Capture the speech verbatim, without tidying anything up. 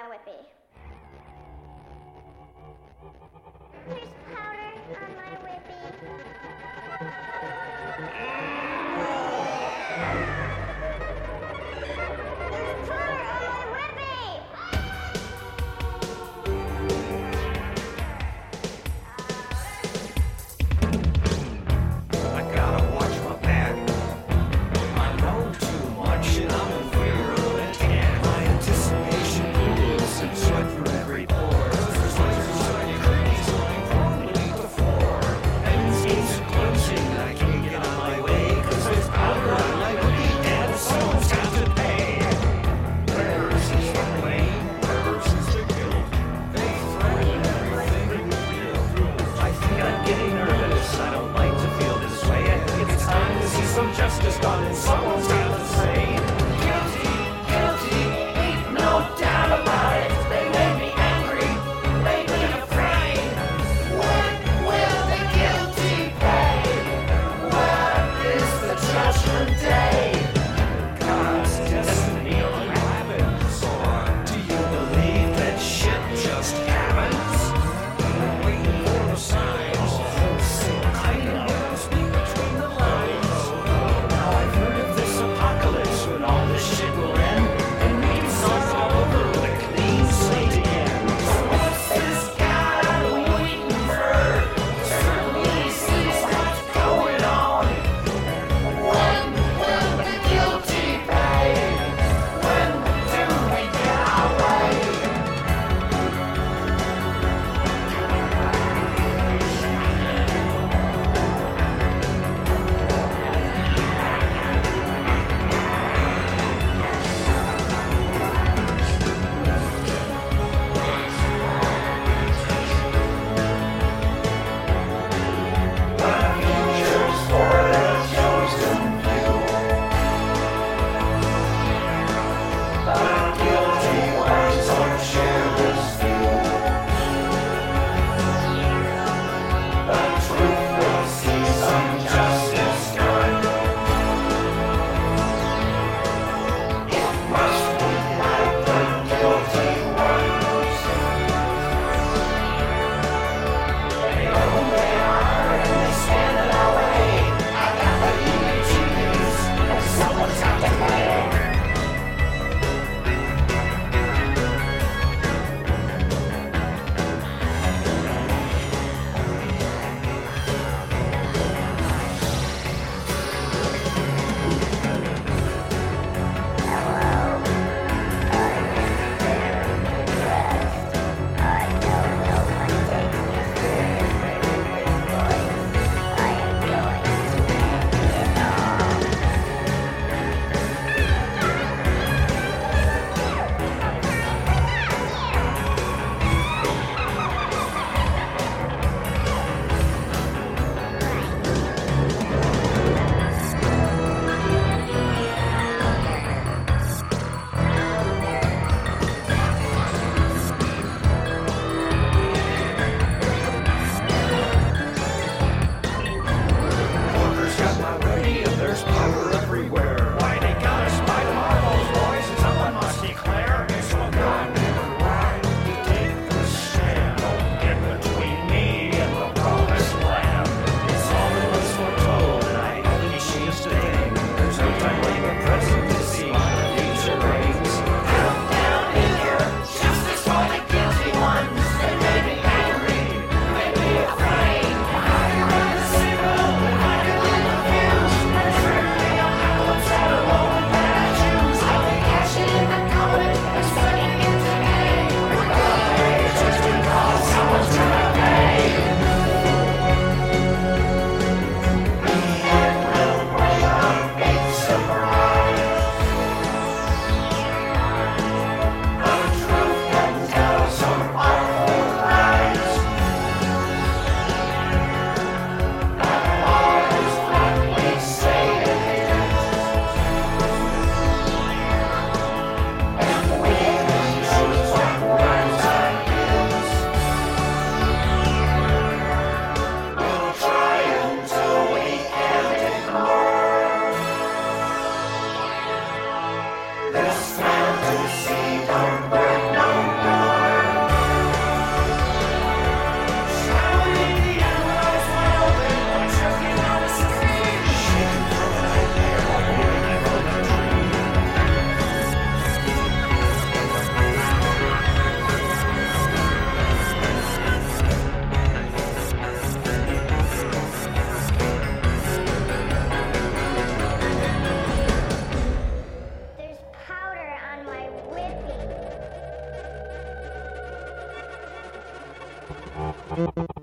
whippy. There's powder on my whippy. There's powder on my whippy! I gotta watch my back. I know too much and I'm in fear of an attack. My anticipation pools and sweat from every pore. There's lasers shiny curtains lying prone beneath the floor. Heaven's gates are closing and I can't get on my way. Cause there's powder on my whippy and someone's got to pay. Prayers is the blame, prayers is the guilt. They threaten everything we do. I think I'm getting nervous. I don't like to feel this way. I think it's time to see some justice done and someone's got to say guilty, guilty, ain't no doubt about it. They made me angry, made me afraid. What will the guilty pay? What is the judgment day? God's destiny unravels. Do you believe that shit just happens? I'm waiting for the signs. I know, speak between the lines. Now I've heard of this Bye.